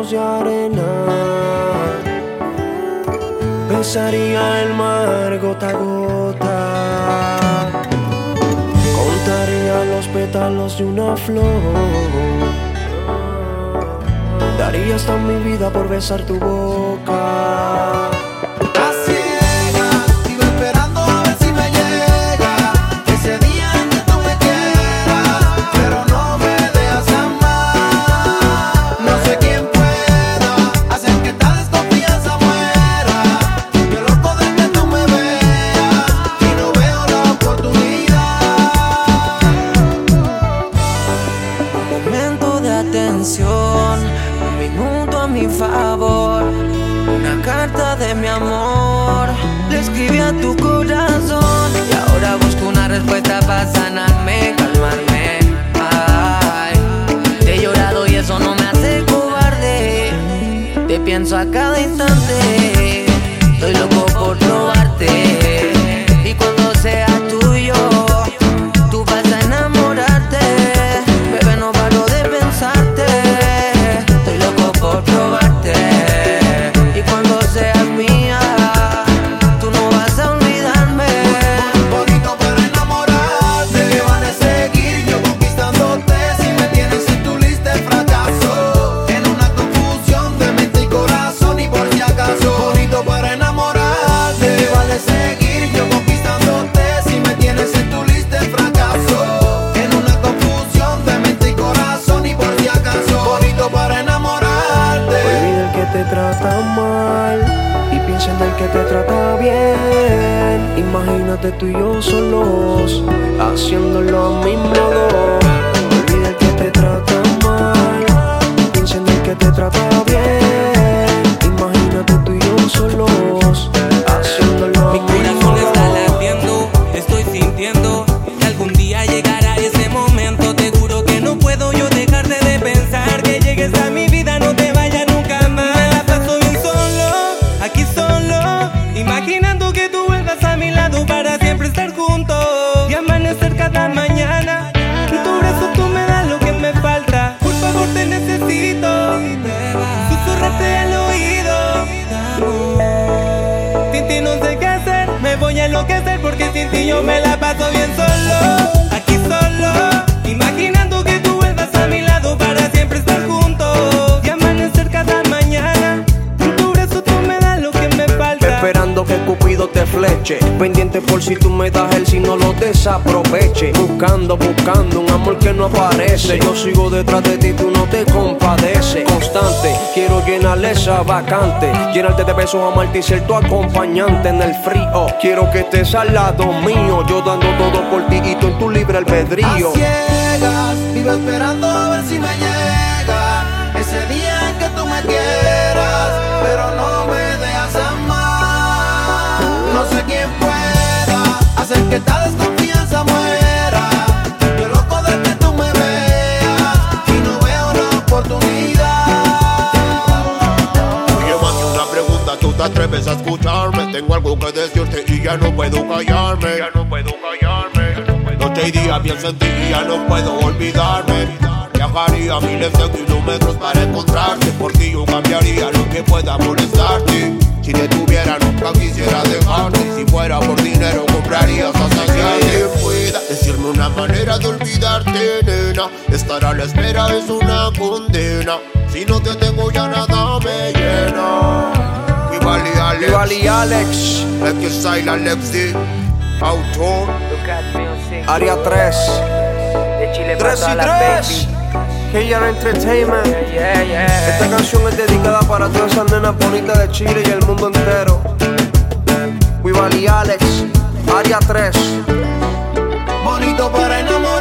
pedazos de arena. Besaría el mar gota a gota. Contaría los pétalos de una flor. Daría hasta mi vida por besar tu boca. Un minuto a mi favor, una carta de mi amor. Le escribí a tu corazón y ahora busco una respuesta para sanarme, calmarme. Ay, te he llorado y eso no me hace cobarde. Te pienso a cada instante, estoy loco por probarte. Y cuando sea tuyo, tú vas a enamorarte. Bebé, no paro de pensarte. Estoy loco por probarte. Y cuando seas mía, tú no vas a olvidarme. Bonito para enamorarte. Me van a seguir yo conquistándote. Si me tienes en tu lista de fracaso, en una confusión de mente y corazón. Y por si acaso, bonito para enamorarte. Me van a seguir yo conquistándote. Si me tienes en tu lista de fracaso, en una confusión de mente y corazón. Y por si acaso, bonito para enamorarte. Olvida el que te trata mal y piensa en el que te trata bien. Imagínate tú y yo solos, haciéndolo a mi modo. Olvida el que te trata mal y piensa en el que te trata bien. Imagínate tú y yo solos, haciéndolo a mi Mi corazón modo. está latiendo, estoy sintiendo que algún día llegará ese momento. Te juro que no puedo yo dejarte de pensar. Que llegues a mi vida, no te vayas nunca más. Me la paso bien solo, aquí solo, imaginando que tú vuelvas a mi lado para siempre estar juntos y amanecer cada mañana. En tu brazo tú me das lo que me falta. Por favor te necesito, susurrarte al oído. Sin ti no sé qué hacer, me voy a enloquecer porque sin ti yo me la paso bien solo, aquí solo, imaginando que tú vuelvas a mi lado para siempre estar juntos y amanecer cada mañana. En tu brazo tú me das lo que me falta. Esperando que Cupido te fleche, pendiente por si tú me das el si no lo desaproveche. Buscando un amor que no aparece. Yo sigo detrás de ti, tú no te compadeces. Constante, quiero llenar esa vacante, llenarte de besos, amarte y ser tu acompañante en el frío. Quiero que estés al lado mío, yo dando todo por ti y tú en tu libre albedrío. A ciegas, vivo esperando a ver si me llega ese día en que tú me quieras, pero no me dejas amar. No sé quién pueda hacer que esta desconfianza muera. Yo loco de que tú me veas y no veo la oportunidad. Oye, mami, una pregunta, ¿tú te atreves a escucharme? Tengo algo que decirte y ya no puedo callarme. Noche y día pienso en ti y ya no puedo olvidarme. Viajaría miles de kilómetros para encontrarte. Por ti yo cambiaría lo que pueda molestarte. Si te tuviera nunca quisiera dejarte. Si fuera por dinero comprarías hasta que pueda decirme una manera de olvidarte, nena. Estar a la espera es una condena. Si no te tengo ya nada me llena. Vivali Alex, XXL Alexi, autor, Área 3, De Chile 3 y 3, KR Entertainment. Esta canción es dedicada para todas esas nenas bonitas de Chile y el mundo entero. Vivali Alex, Área 3. Bonito para enamorar.